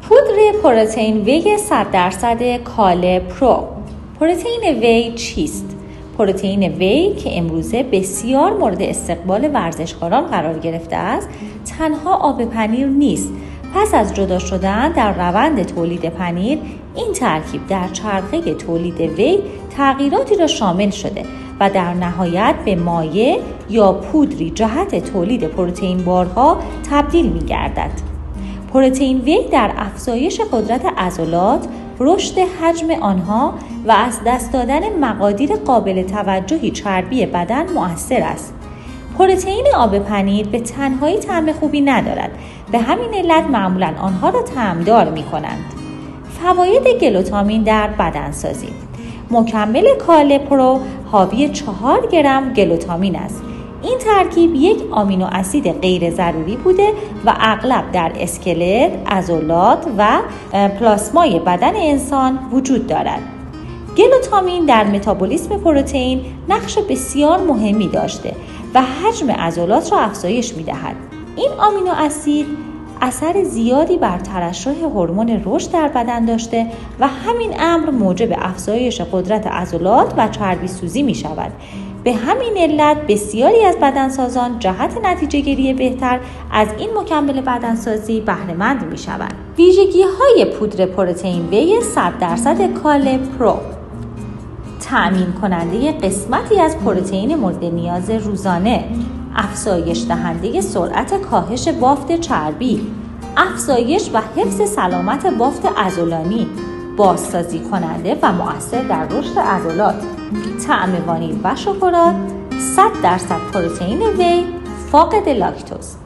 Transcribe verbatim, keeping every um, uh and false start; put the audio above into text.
پودر پروتئین وی صد درصد کاله پرو. پروتئین وی چیست؟ پروتئین وی که امروزه بسیار مورد استقبال ورزشکاران قرار گرفته است، تنها آب پنیر نیست. پس از جدا شدن در روند تولید پنیر، این ترکیب در چرخه تولید وی تغییراتی را شامل شده و در نهایت به مایع یا پودری جهت تولید پروتئین بارها تبدیل می گردد. پروتئین وی در افزایش قدرت عضلات، رشد حجم آنها و از دست دادن مقادیر قابل توجهی چربی بدن مؤثر است. پروتئین آب پنیر به تنهایی طعم خوبی ندارد، به همین علت معمولاً آنها را طعمدار می کنند. فواید گلوتامین در بدنسازی. مکمل کاله پرو حاوی چهار گرم گلوتامین است. این ترکیب یک آمینو اسید غیر ضروری بوده و اغلب در اسکلت، عضلات و پلاسمای بدن انسان وجود دارد. گلوتامین در متابولیسم پروتئین نقش بسیار مهمی داشته و حجم عضلات را افزایش می‌دهد. این آمینو اسید اثر زیادی بر ترشح هورمون رشد در بدن داشته و همین امر موجب افزایش قدرت عضلات و چربی سوزی می شود. به همین علت بسیاری از بدنسازان جهت نتیجه گیری بهتر از این مکمل بدنسازی بهره مند می شوند. ویژگی های پودر پروتئین وی صد درصد کاله پرو: تأمین کننده قسمتی از پروتئین مورد نیاز روزانه، افزایش دهنده سرعت کاهش بافت چربی، افزایش و حفظ سلامت بافت عضلانی، بازسازی کننده و مؤثر در رشد عضلات، طعم وانیل و شکلات، صد درصد پروتئین وی فاقد لاکتوز.